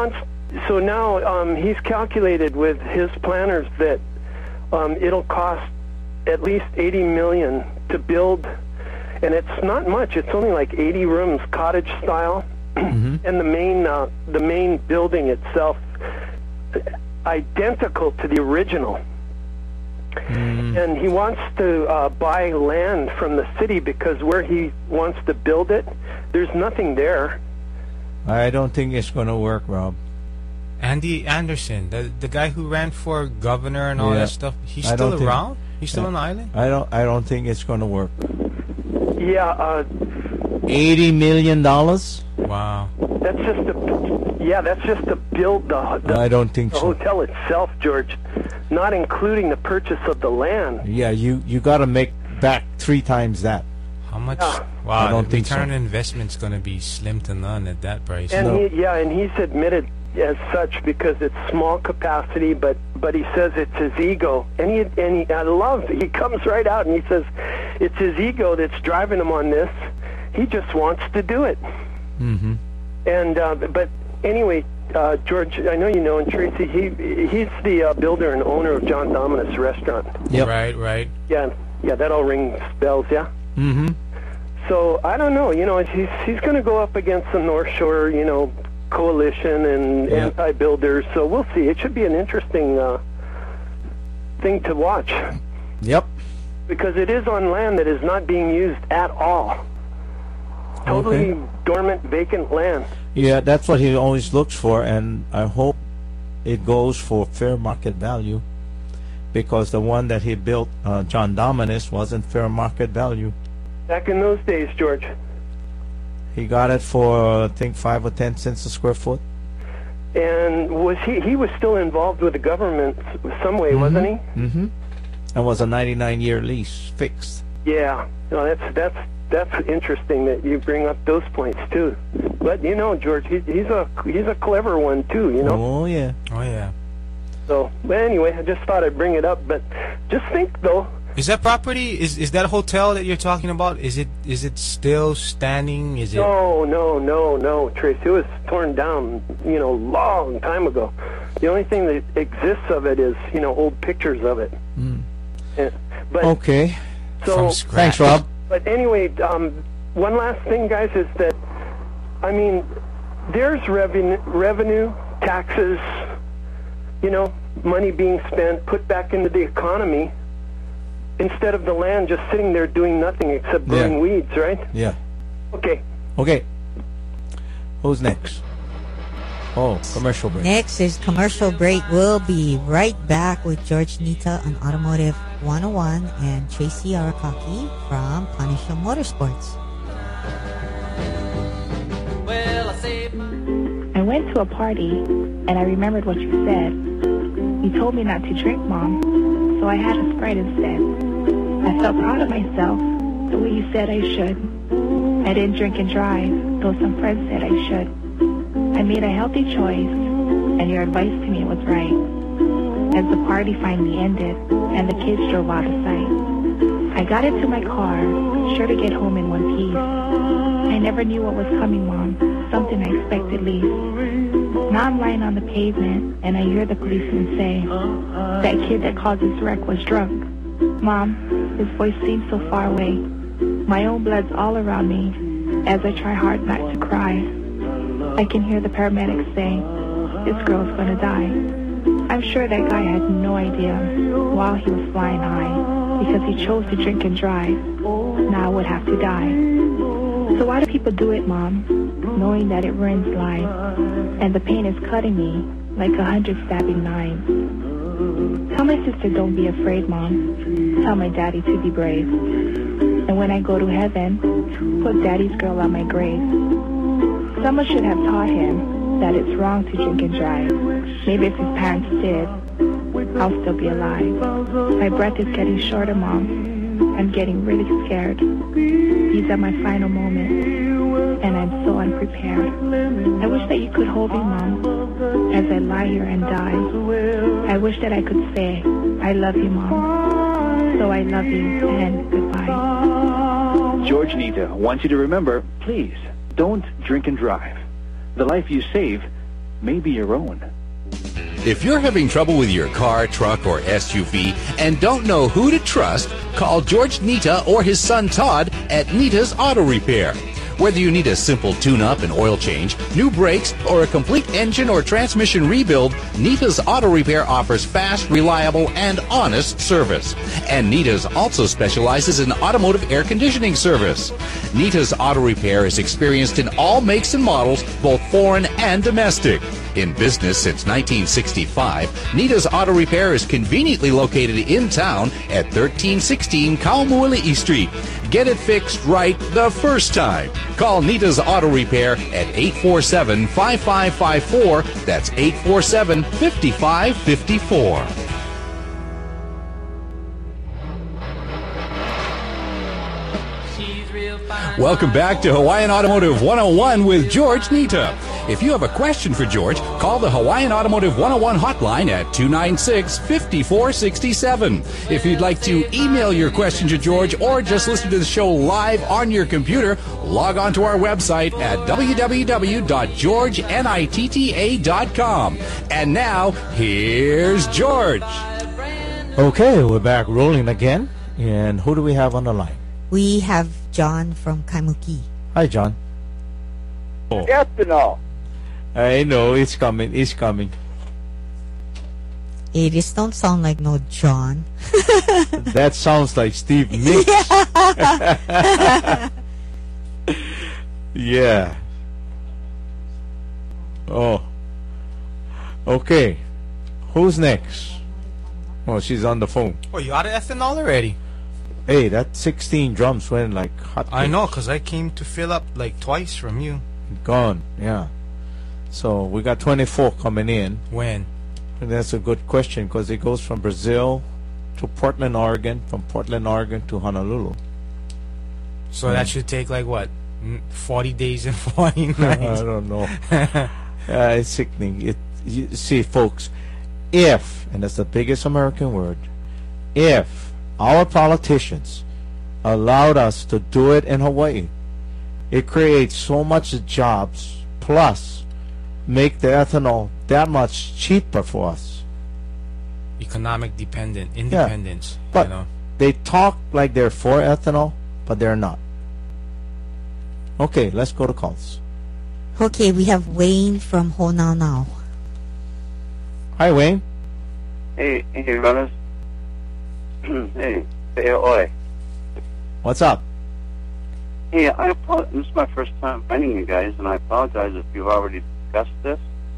now he's calculated with his planners that it'll cost at least $80 million to build, and it's not much. It's only like 80 rooms, cottage style, and the main building itself identical to the original. And he wants to buy land from the city because where he wants to build it, there's nothing there. I don't think it's going to work, Rob. Andy Anderson, the guy who ran for governor and all that stuff, he's still around? He's still on the island? I don't think it's going to work. Yeah. $80 million? Wow. That's just to build the I don't think the so. hotel itself, George, not including the purchase of the land. Yeah, you got to make back 3 times that. How much? Yeah. Wow, I don't the think return so. on investment's going to be slim to none at that price. And he's admitted as such because it's small capacity, but he says it's his ego. And I love he comes right out and he says it's his ego that's driving him on this. He just wants to do it. Mm-hmm. And but anyway, George, I know you know, and Tracy, he's the builder and owner of John Dominus Restaurant. Yep. Right. Yeah, that all rings bells, yeah. Mm-hmm. So I don't know, he's going to go up against the North Shore, coalition and anti-builders. So we'll see. It should be an interesting thing to watch. Yep. Because it is on land that is not being used at all. Totally dormant, vacant land. Yeah, that's what he always looks for, and I hope it goes for fair market value, because the one that he built, John Dominus, wasn't fair market value. Back in those days, George. He got it for, I think, 5 or 10 cents a square foot. And was he was still involved with the government some way, wasn't he? Mm-hmm. And was a 99-year lease, fixed. Yeah. No, that's interesting that you bring up those points too. But George, he's a clever one too. Oh yeah. Oh yeah. So, but anyway, I just thought I'd bring it up. But just think though. Is that property? Is that hotel that you're talking about? Is it still standing? Is it? No, Trace. It was torn down, long time ago. The only thing that exists of it is, old pictures of it. But okay. So thanks, Rob. But anyway, one last thing, guys, is that there's revenue, taxes, money being spent, put back into the economy, instead of the land just sitting there doing nothing except growing weeds, right? Yeah. Okay. Who's next? Oh, commercial break. Next is commercial break. We'll be right back with George Nita on Automotive 101 and Tracy Arakaki from Punisher Motorsports. I went to a party and I remembered what you said. You told me not to drink, Mom, so I had a Sprite instead. I felt proud of myself the way you said I should. I didn't drink and drive, though some friends said I should. I made a healthy choice, and your advice to me was right. as the party finally ended and the kids drove out of sight. I got into my car, sure to get home in one piece. I never knew what was coming, Mom, something I expected least. Now I'm lying on the pavement, and I hear the policeman say, that kid that caused this wreck was drunk. Mom, his voice seems so far away. My own blood's all around me as I try hard not to cry. I can hear the paramedics say, this girl's gonna die. I'm sure that guy had no idea while he was flying high because he chose to drink and drive. Now I would have to die. So why do people do it, Mom, knowing that it ruins lives and the pain is cutting me like 100 stabbing knives? Tell my sister don't be afraid, Mom. Tell my daddy to be brave. And when I go to heaven, put Daddy's girl on my grave. Someone should have taught him that it's wrong to drink and drive. Maybe if his parents did, I'll still be alive. My breath is getting shorter, Mom. I'm getting really scared. These are my final moments, and I'm so unprepared. I wish that you could hold me, Mom, as I lie here and die. I wish that I could say, I love you, Mom. So I love you, and goodbye. George Nita wants you to remember, please, don't drink and drive. The life you save may be your own. If you're having trouble with your car, truck, or SUV and don't know who to trust, call George Nita or his son Todd at Nita's Auto Repair. Whether you need a simple tune-up and oil change, new brakes, or a complete engine or transmission rebuild, Nita's Auto Repair offers fast, reliable, and honest service. And Nita's also specializes in automotive air conditioning service. Nita's Auto Repair is experienced in all makes and models, both foreign and domestic. In business since 1965, Nita's Auto Repair is conveniently located in town at 1316 Kaumuali'i Street. Get it fixed right the first time. Call Nita's Auto Repair at 847-5554. That's 847-5554. Welcome back to Hawaiian Automotive 101 with George Nita. If you have a question for George, call the Hawaiian Automotive 101 hotline at 296-5467. If you'd like to email your question to George or just listen to the show live on your computer, log on to our website at www.georgenitta.com. And now, here's George. Okay, we're back rolling again. And who do we have on the line? We have John from Kaimuki. Hi, John. Oh. Ethanol. I know, it's coming, it's coming. Hey, this don't sound like no John. That sounds like Steve Nicks. Yeah. Oh. Okay. Who's next? Oh, she's on the phone. Oh, you out of ethanol already? Hey, that 16 drums went like hot. I know, because I came to fill up like twice from you. Gone, yeah. So we got 24 coming in. When? And that's a good question because it goes from Brazil to Portland, Oregon, from Portland, Oregon to Honolulu. So that should take like what? 40 days and 40 nights? I don't know. It's sickening. You see, folks, if, and that's the biggest American word, if our politicians allowed us to do it in Hawaii, it creates so much jobs, plus make the ethanol that much cheaper for us. Economic independence. Yeah, but you know. They talk like they're for ethanol, but they're not. Okay, let's go to calls. Okay, we have Wayne from Honau now. Hi, Wayne. Hey, brothers. Hey, oi. What's up? Hey, I apologize. This is my first time finding you guys, and I apologize if you've already discussed this.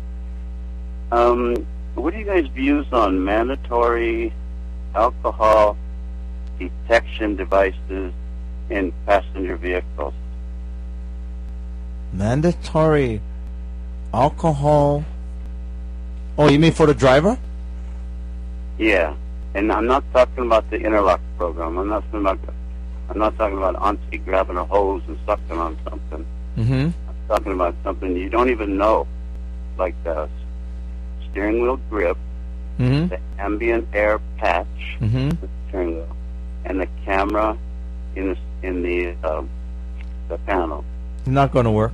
What are you guys' views on mandatory alcohol detection devices in passenger vehicles? Mandatory alcohol? Oh, you mean for the driver? Yeah, and I'm not talking about the interlock program. I'm not talking about auntie grabbing a hose and sucking on something. Mm-hmm. I'm talking about something you don't even know, like the steering wheel grip Mhm. the ambient air patch, Mhm. the steering wheel, and the camera in the panel. Not going to work.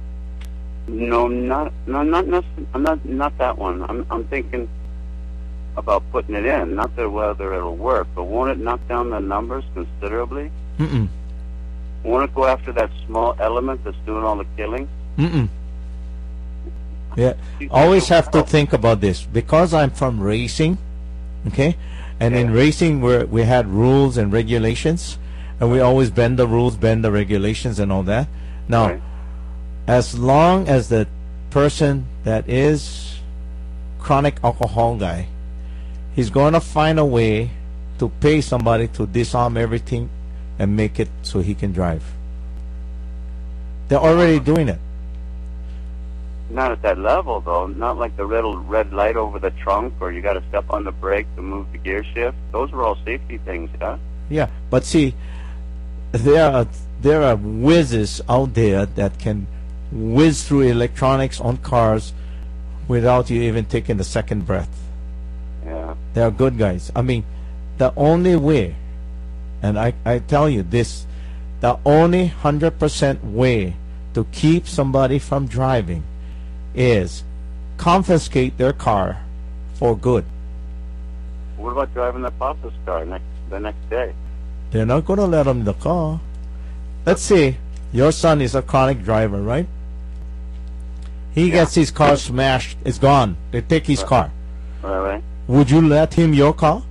No, not that one. I'm thinking about putting it in. Not that whether it'll work, but won't it knock down the numbers considerably? Mm-mm. Won't it go after that small element that's doing all the killing? Mm-mm. Yeah. Always have to think about this. Because I'm from racing, okay? And in racing, we had rules and regulations, and we always bend the rules, bend the regulations, and all that. Now, as long as the person that is chronic alcohol guy, he's going to find a way to pay somebody to disarm everything and make it so he can drive. They're already doing it. Not at that level, though. Not like the red light over the trunk, or you got to step on the brake to move the gear shift. Those are all safety things, yeah. Yeah, but see, there are whizzes out there that can whiz through electronics on cars without you even taking the second breath. Yeah. They are good guys. I mean, the only way, and I tell you this, the only 100% way to keep somebody from driving is confiscate their car for good. What about driving the Papa's car the next day? They're not going to let them in the car. Let's say your son is a chronic driver, right? He gets his car smashed. It's gone. They take his car. Right. Would you let him your car?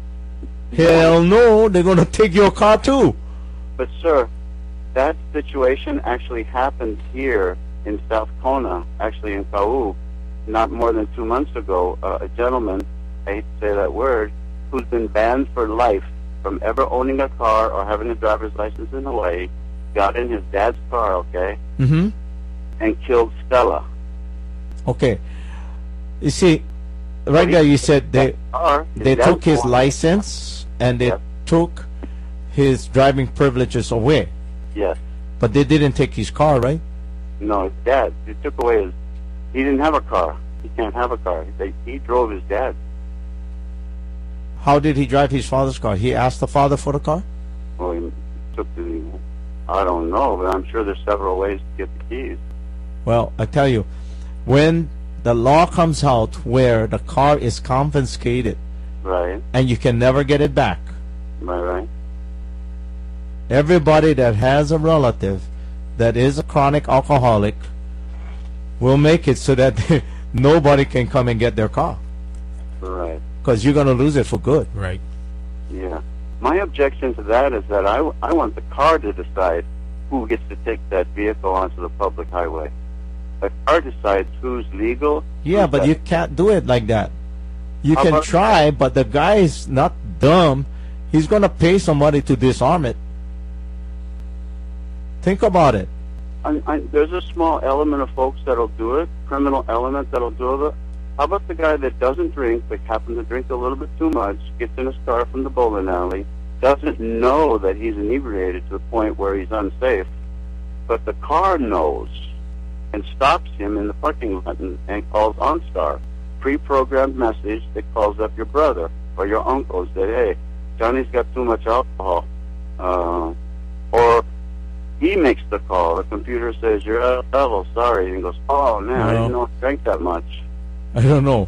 Hell no. They're going to take your car too. But, sir, that situation actually happened here in South Kona, actually in Kau, not more than 2 months ago. A gentleman, I hate to say that word, who's been banned for life from ever owning a car or having a driver's license in Hawaii, got in his dad's car, okay, Mm-hmm. and killed Stella. Okay. You see, right there you said they took his license and they took his driving privileges away. Yes. But they didn't take his car, right? No, his dad. They took away his... He didn't have a car. He can't have a car. He drove his dad. How did he drive his father's car? He asked the father for the car? Well, he took the... I don't know, but I'm sure there's several ways to get the keys. Well, I tell you, when the law comes out where the car is confiscated Right. and you can never get it back, Right. everybody that has a relative that is a chronic alcoholic will make it so that nobody can come and get their car. Right. Because you're going to lose it for good. Right. Yeah. My objection to that is that I want the car to decide who gets to take that vehicle onto the public highway. The car decides who's legal. Yeah, but you can't do it like that. You How can about- try, but the guy is not dumb. He's going to pay somebody to disarm it. Think about it. There's a small element of folks that'll do it, criminal element that'll do it. How about the guy that doesn't drink, but happens to drink a little bit too much, gets in his car from the bowling alley, doesn't know that he's inebriated to the point where he's unsafe, but the car knows and stops him in the parking lot and calls OnStar. Pre-programmed message that calls up your brother or your uncle and said, hey, Johnny's got too much alcohol. Or he makes the call. The computer says, you're out of level, sorry. And he goes, oh, man, I didn't know I drank that much. I don't know.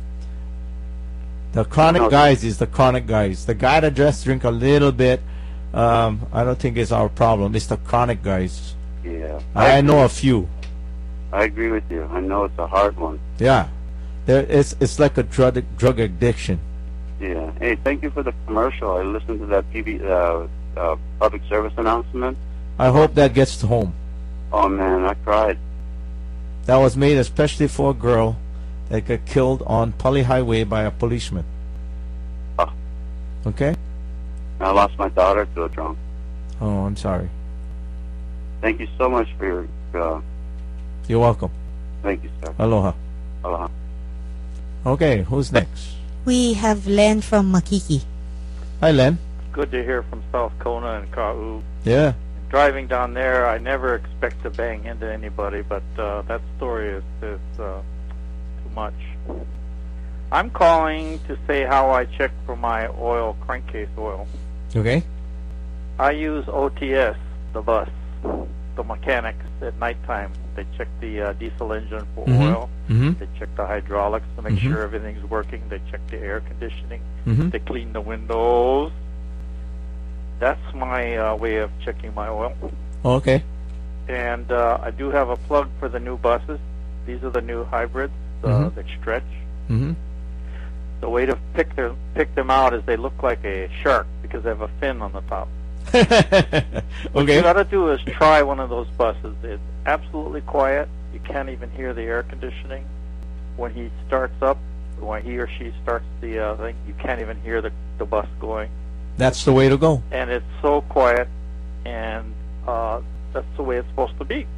The chronic guys is the chronic guys. The guy that just drink a little bit, I don't think it's our problem. It's the chronic guys. Yeah. I know a few. I agree with you. I know it's a hard one. Yeah. It's like a drug addiction. Yeah. Hey, thank you for the commercial. I listened to that public service announcement. I hope that gets home. Oh, man, I cried. That was made especially for a girl that got killed on Pali Highway by a policeman. Oh. Okay? I lost my daughter to a drunk. Oh, I'm sorry. Thank you so much for your... You're welcome. Thank you, sir. Aloha. Aloha. Okay, who's next? We have Len from Makiki. Hi, Len. Good to hear from South Kona and Kau. Yeah. Driving down there, I never expect to bang into anybody, but that story is too much. I'm calling to say how I check for my oil, crankcase oil. Okay. I use OTS, the bus, the mechanics at nighttime. They check the diesel engine for oil. They check the hydraulics to make sure everything's working. They check the air conditioning. They clean the windows. That's my way of checking my oil. Okay. And I do have a plug for the new buses. These are the new hybrids that stretch. The way to pick them out is they look like a shark because they have a fin on the top. What you got to do is try one of those buses. It's absolutely quiet. You can't even hear the air conditioning. When he starts up, when he or she starts the thing, you can't even hear the bus going. That's the way to go. And it's so quiet, and that's the way it's supposed to be.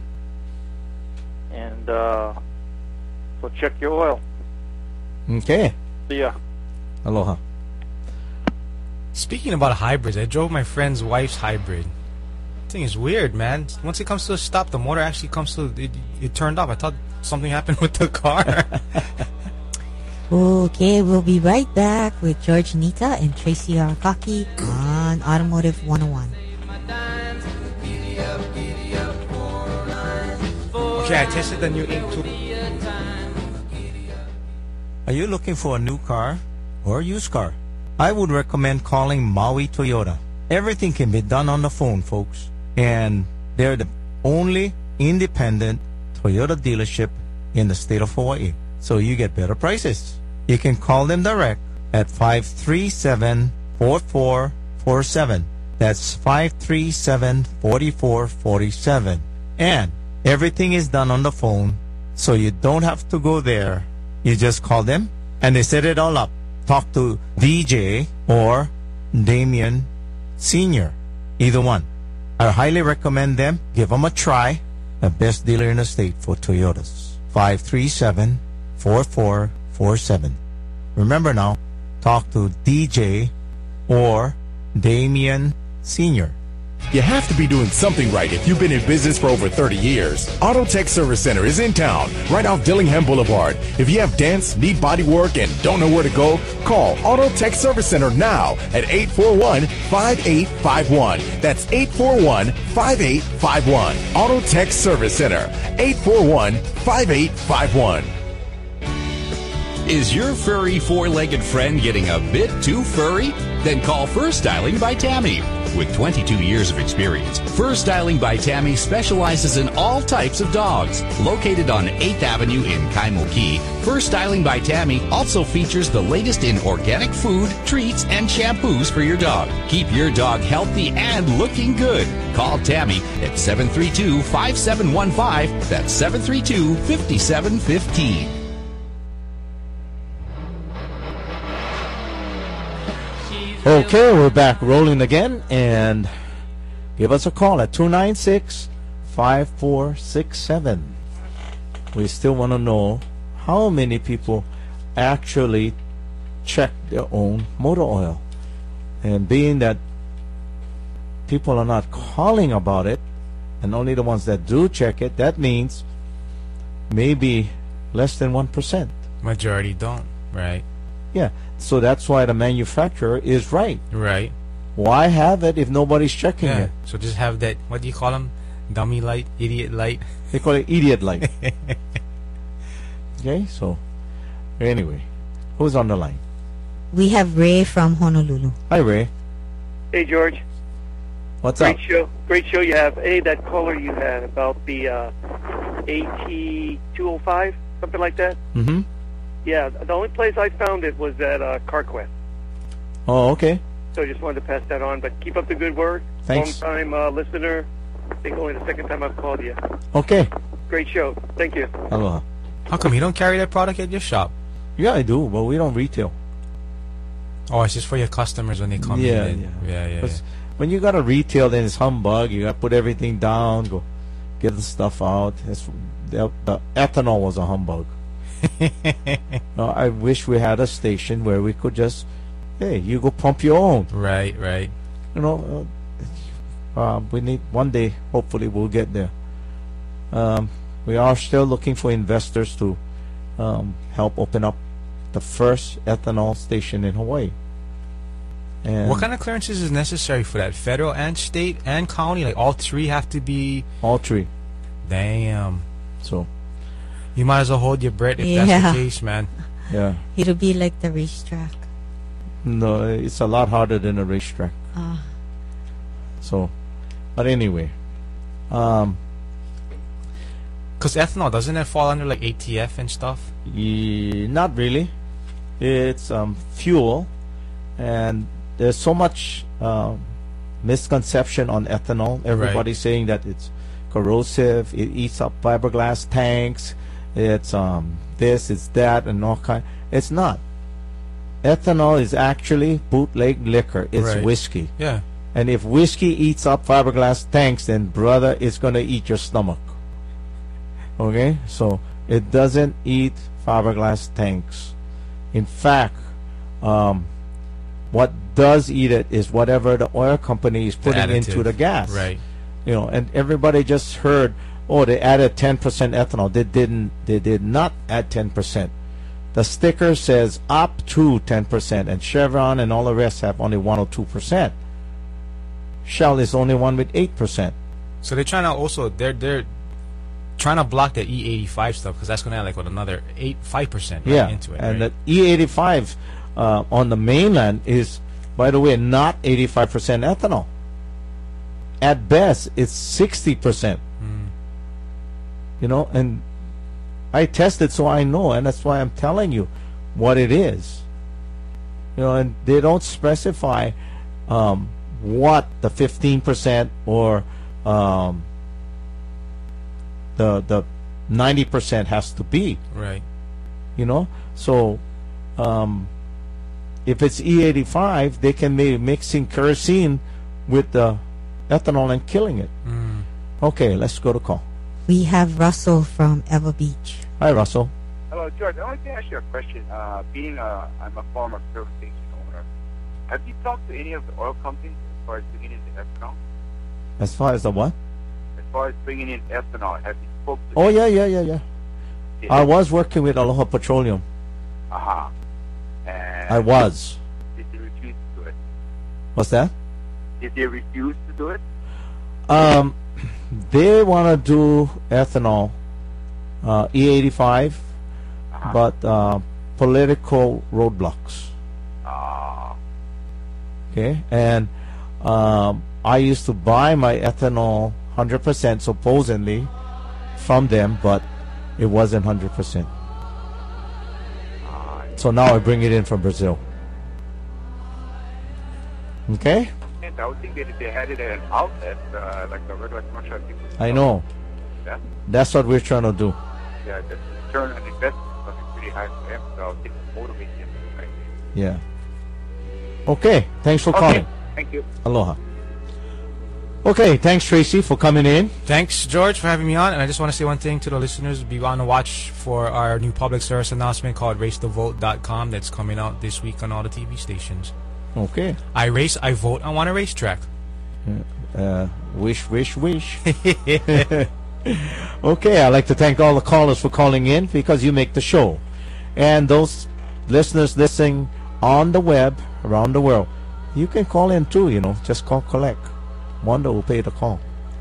And so check your oil. Okay. See ya. Aloha. Speaking about hybrids, I drove my friend's wife's hybrid. This thing is weird, man. Once it comes to a stop, the motor actually comes to it turned off. I thought something happened with the car. Okay, we'll be right back with George Nita and Tracy Arakaki on Automotive 101. Okay, I tested the new Ink 2. Are you looking for a new car or a used car? I would recommend calling Maui Toyota. Everything can be done on the phone, folks. And they're the only independent Toyota dealership in the state of Hawaii. So you get better prices. You can call them direct at 537-4447. That's 537-4447. And everything is done on the phone, so you don't have to go there. You just call them, and they set it all up. Talk to DJ or Damien Sr., either one. I highly recommend them. Give them a try. The best dealer in the state for Toyotas. 537-4447. Remember now, talk to DJ or Damien Sr. You have to be doing something right if you've been in business for over 30 years. Auto Tech Service Center is in town, right off Dillingham Boulevard. If you have dents, need body work, and don't know where to go, call Auto Tech Service Center now at 841-5851. That's 841-5851. Auto Tech Service Center, 841-5851. Is your furry four-legged friend getting a bit too furry? Then call Fur Styling by Tammy. With 22 years of experience, Fur Styling by Tammy specializes in all types of dogs. Located on 8th Avenue in Kaimoki, Fur Styling by Tammy also features the latest in organic food, treats, and shampoos for your dog. Keep your dog healthy and looking good. Call Tammy at 732-5715. That's 732-5715. Okay, we're back rolling again, and give us a call at 296-5467. We still want to know how many people actually check their own motor oil. And being that people are not calling about it, and only the ones that do check it, that means maybe less than 1%. Majority don't, right? Yeah, so that's why the manufacturer is right. Right. Why have it if nobody's checking it? So just have that, what do you call them? Dummy light? Idiot light? They call it idiot light. Okay, so anyway, who's on the line? We have Ray from Honolulu. Hi, Ray. Hey, George. What's up? Great show you have. Hey, that caller you had about the AT205, something like that? Mm-hmm. Yeah, the only place I found it was at CarQuest. Oh, okay. So I just wanted to pass that on, but keep up the good work. Thanks. Long-time listener. I think only the second time I've called you. Okay. Great show. Thank you. Aloha. How come you don't carry that product at your shop? Yeah, I do, but we don't retail. Oh, it's just for your customers when they come in. Yeah. When you got to retail, then it's humbug. You got to put everything down, go get the stuff out. The ethanol was a humbug. I wish we had a station where we could just, hey, you go pump your own. Right. You know, we need one day. Hopefully, we'll get there. We are still looking for investors to help open up the first ethanol station in Hawaii. And What kind of clearances is necessary for that? Federal and state and county? Like all three have to be... All three. Damn. So... You might as well hold your breath if Yeah. that's the case, man. Yeah. It'll be like the racetrack. No, it's a lot harder than a racetrack. So, but anyway. Because ethanol, doesn't it fall under like ATF and stuff? Not really. It's fuel, and there's so much misconception on ethanol. Everybody's saying that it's corrosive, it eats up fiberglass tanks, it's this, it's that, and all kind. It's not. Ethanol is actually bootleg liquor. It's Right. whiskey. Yeah. And if whiskey eats up fiberglass tanks, then brother, it's gonna eat your stomach. Okay, so it doesn't eat fiberglass tanks. In fact, what does eat it is whatever the oil company is putting into additive. the gas. Right. You know, and everybody just heard, oh, they added 10% ethanol. They didn't. They did not add 10%. The sticker says up to 10%, and Chevron and all the rest have only 1 or 2%. Shell is only one with 8%. So they're trying to also they're trying to block the E85 stuff because that's going to add like what another 5% Yeah, into it. and right? the E85 on the mainland is, by the way, not 85% ethanol. At best, it's 60%. You know, and I tested, so I know, and that's why I'm telling you what it is. You know, and they don't specify what the 15% or the 90% has to be. Right. You know, so if it's E85, they can be mixing kerosene with the ethanol and killing it. Okay, let's go to call. We have Russell from Ever Beach. Hi, Russell. Hello, George. I want to ask you a question. I'm a former service station owner. Have you talked to any of the oil companies as far as bringing in the ethanol? As far as the what? As far as bringing in ethanol, have you spoken to Oh, them? yeah. I was working with Aloha Petroleum. And I was. Did they refuse to do it? What's that? Did they refuse to do it? They want to do ethanol, E85, but political roadblocks. Okay, and I used to buy my ethanol 100% supposedly from them, but it wasn't 100%. So now I bring it in from Brazil. Okay? And I would think that if they had it at an outlet, like a regular commercial, people would I know. Yeah. That's what we're trying to do. Yeah, the return on investment must be pretty high for them, so I think it's motivating them. Right? Yeah. Okay, thanks for Okay, calling. thank you. Aloha. Okay, thanks Tracy for coming in. Thanks, George, for having me on. And I just want to say one thing to the listeners. Be on the watch for our new public service announcement called RaceTheVote.com that's coming out this week on all the TV stations. Okay. I race, I vote, I want a racetrack. Wish. Okay, I'd like to thank all the callers for calling in because you make the show. And those listeners listening on the web around the world, you can call in too, you know, just call collect. Wanda will pay the call.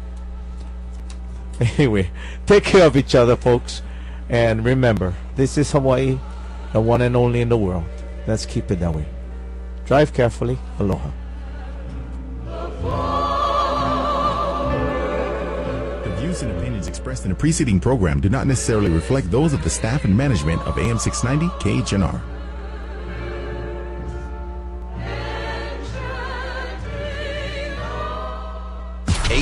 Anyway, take care of each other, folks. And remember, this is Hawaii, the one and only in the world. Let's keep it that way. Drive carefully. Aloha. The views and opinions expressed in the preceding program do not necessarily reflect those of the staff and management of AM 690 KHNR.